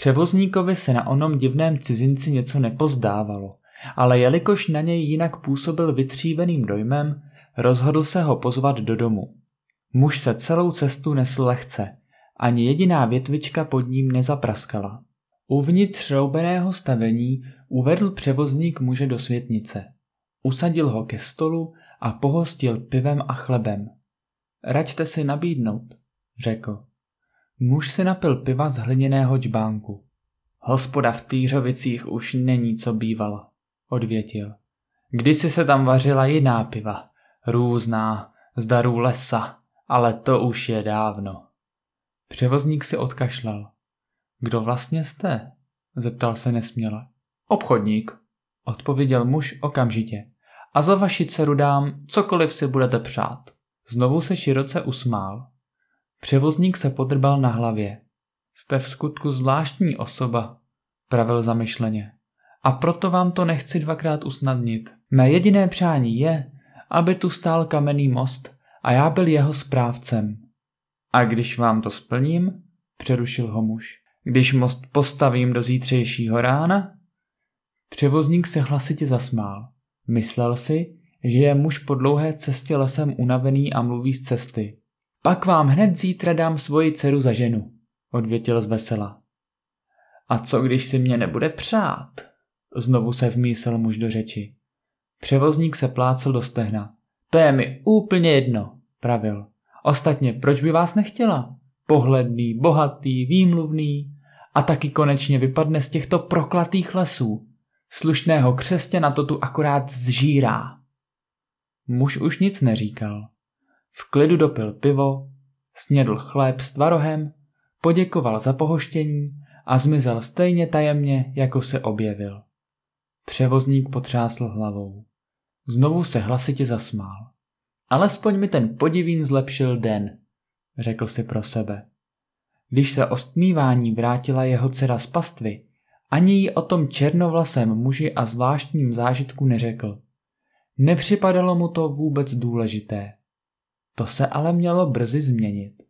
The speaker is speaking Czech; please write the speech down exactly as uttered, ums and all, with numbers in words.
Převozníkovi se na onom divném cizinci něco nepozdávalo, ale jelikož na něj jinak působil vytříveným dojmem, rozhodl se ho pozvat do domu. Muž se celou cestu nesl lehce, ani jediná větvička pod ním nezapraskala. Uvnitř roubeného stavení uvedl převozník muže do světnice. Usadil ho ke stolu a pohostil pivem a chlebem. Raďte si nabídnout, řekl. Muž si napil piva z hliněného džbánku. Hospoda v Týřovicích už není, co bývala, odvětil. Kdysi se tam vařila jiná piva, různá, z darů lesa, ale to už je dávno. Převozník si odkašlal. Kdo vlastně jste? Zeptal se nesměle. Obchodník, odpověděl muž okamžitě. A za vaši dceru dám, cokoliv si budete přát. Znovu se široce usmál. Převozník se podrbal na hlavě. Jste v skutku zvláštní osoba, pravil zamyšleně. A proto vám to nechci dvakrát usnadnit. Mé jediné přání je, aby tu stál kamenný most a já byl jeho správcem. A když vám to splním, přerušil ho muž, když most postavím do zítřejšího rána? Převozník se hlasitě zasmál. Myslel si, že je muž po dlouhé cestě lesem unavený a mluví z cesty. Pak vám hned zítra dám svoji dceru za ženu, odvětil zvesela. A co když si mě nebude přát? Znovu se vmísl muž do řeči. Převozník se plácel do stehna. To je mi úplně jedno, pravil. Ostatně proč by vás nechtěla? Pohledný, bohatý, výmluvný a taky konečně vypadne z těchto proklatých lesů. Slušného křesťana to tu akorát zžírá. Muž už nic neříkal. V klidu dopil pivo, snědl chléb s tvarohem, poděkoval za pohoštění a zmizel stejně tajemně, jako se objevil. Převozník potřásl hlavou. Znovu se hlasitě zasmál. Alespoň mi ten podivín zlepšil den, řekl si pro sebe. Když se o stmívání vrátila jeho dcera z pastvy, ani jí o tom černovlasém muži a zvláštním zážitku neřekl. Nepřipadalo mu to vůbec důležité. To se ale mělo brzy změnit.